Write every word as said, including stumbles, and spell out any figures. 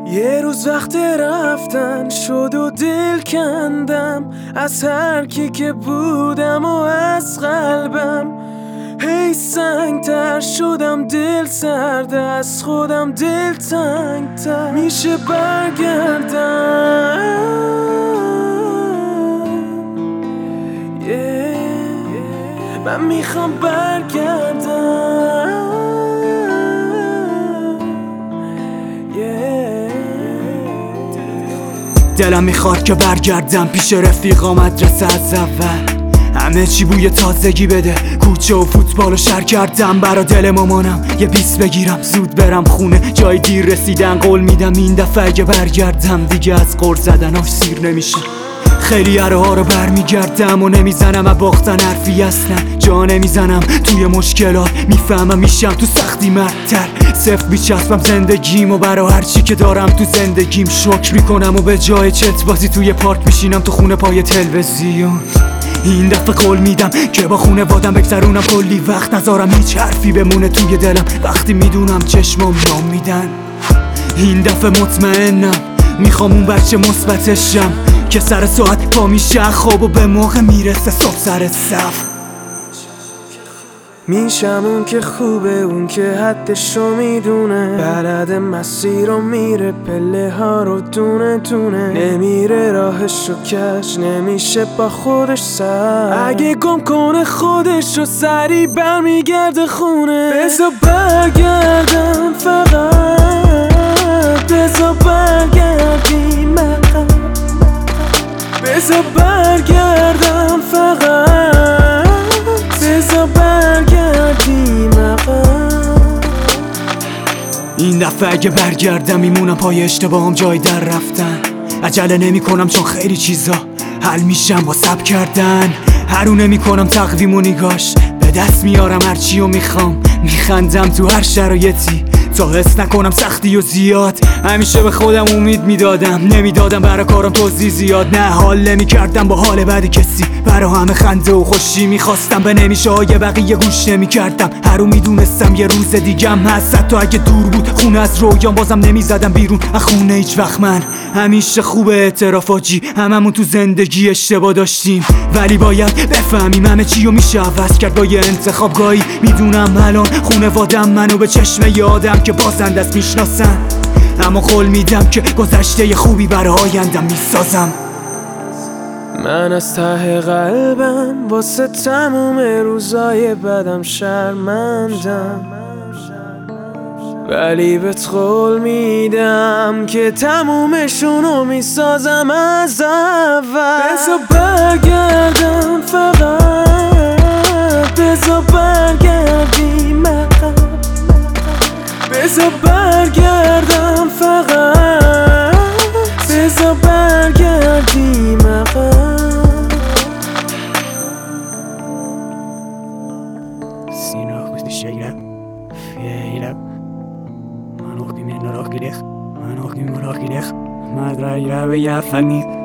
یه روز وقت رفتن شد و دل کندم از هر کی که بودم و از قلبم. هی سنگتر شدم، دل سرد از خودم، دل تنگتر. میشه برگردم yeah. من میخوام برگردم دلم میخواد که برگردم پیش رفیقا مدرسه از اول. همه چی بوی تازگی بده، کوچه و فوتبال و شر کردم برا دل مامانم. یه بیس بگیرم زود برم خونه، جای دیر رسیدن قول میدم این دفعه اگه برگردم دیگه از قرض زدناش سیر نمیشه. خیلی اره ها رو برمیگردم و نمیزنم از باختن حرفی اصلا. جا نمیزنم توی مشکلات، میفهمم میشم تو سختی مردتر. صفر بیچسبم زندگیم و برا هرچی که دارم تو زندگیم شکر میکنم و به جای چت بازی توی پارک میشینم تو خونه پای تلویزیون. این دفعه قول میدم که با خونه وادم بگذرونم کلی وقت، نذارم هیچ حرفی بمونه توی دلم وقتی میدونم چشمام نام میدن. این دفعه مطمئنم میخوام اون بچه مثبتشم که سر ساعت پا میشه خواب و به موقع میرسه صبح سر صف. میشم اون که خوبه، اون که حدشو میدونه، بلد مسیر رو میره، پله ها رو دونه دونه، نمیره راهشو کش، نمیشه با خودش سر. اگه گم کنه خودشو سری برمیگرده خونه. بذار برگردم فقط، بذار برگردیم عقب، بذار برگردم فقط، بذار برگردیم عقب. این دفعه اگه برگردم میمونم پای اشتباهم جای در رفتن. عجله نمی کنم چون خیلی چیزا حل میشم با صبر کردن. هرو نمی کنم تقویم و نگاش، به دست میارم هرچی و میخوام. میخندم تو هر شرایطی تا حس نکنم سختی و زیاد. همیشه به خودم امید میدادم، نمیدادم برای کارم توضیح زیاد. نه حال نمیکردم با حال بعد کسی، برای همه خنده و خوشی میخواستم. به نمیشه های بقیه گوش نمیکردم، هر رو میدونستم یه روز دیگم هست. حتی اگه دور بود خونه از رویام بازم نمیزدم بیرون از خونه هیچ وقت. من همیشه خوب اعترافاجی، هممون تو زندگی اشتباه داشتیم ولی باید بفهمیم همه چی رو میشه عوض کرد با یه انتخابگاهی. میدونم الان خونوادم منو به چشم یادم که بازنده است میشناسن، اما قول میدم که گذشته خوبی برای آیندم میسازم. من از ته قلبم واسه تموم روزای بدم شرمندم، ولی بهت قول میدم که تمومشونو میسازم از اول. بذار برگردم فقط، بذار برگردیم عقب، بذار برگردم فقط، بذار برگردیم عقب. Sina questi scegliere Fiera Man åker min och gilech Man åker min och gilech Madra jag vill jag fanni